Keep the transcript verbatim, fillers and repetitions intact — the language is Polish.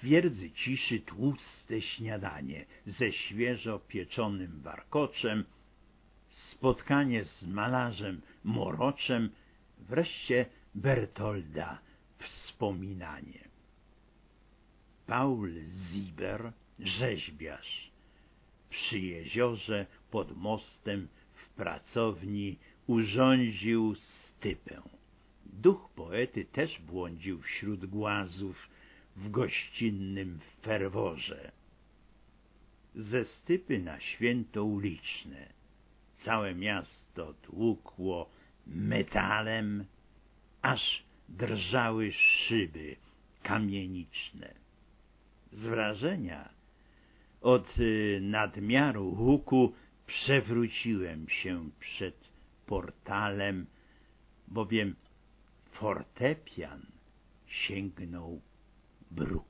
twierdzy ciszy tłuste śniadanie ze świeżo pieczonym warkoczem, spotkanie z malarzem Moroczem, wreszcie Bertolda wspominanie. Paul Ziber, rzeźbiarz, przy jeziorze pod mostem w pracowni urządził stypę. Duch poety też błądził wśród głazów w gościnnym ferworze. Ze stypy na święto uliczne całe miasto tłukło metalem, aż drżały szyby kamieniczne. Z wrażenia od nadmiaru huku przewróciłem się przed portalem, bowiem fortepian sięgnął bruku.